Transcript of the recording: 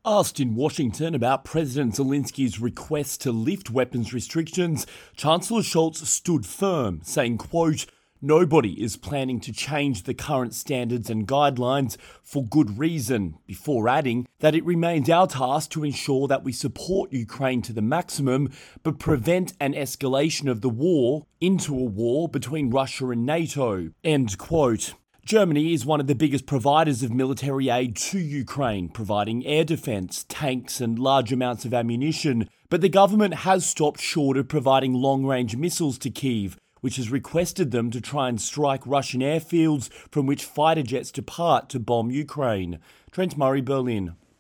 Asked in Washington about President Zelensky's request to lift weapons restrictions, Chancellor Scholz stood firm, saying, quote, "Nobody is planning to change the current standards and guidelines for good reason," before adding that it remains our task to ensure that we support Ukraine to the maximum, but prevent an escalation of the war into a war between Russia and NATO. End quote. Germany is one of the biggest providers of military aid to Ukraine, providing air defence, tanks and large amounts of ammunition, but the government has stopped short of providing long-range missiles to Kyiv, which has requested them to try and strike Russian airfields from which fighter jets depart to bomb Ukraine. Trent Murray, Berlin.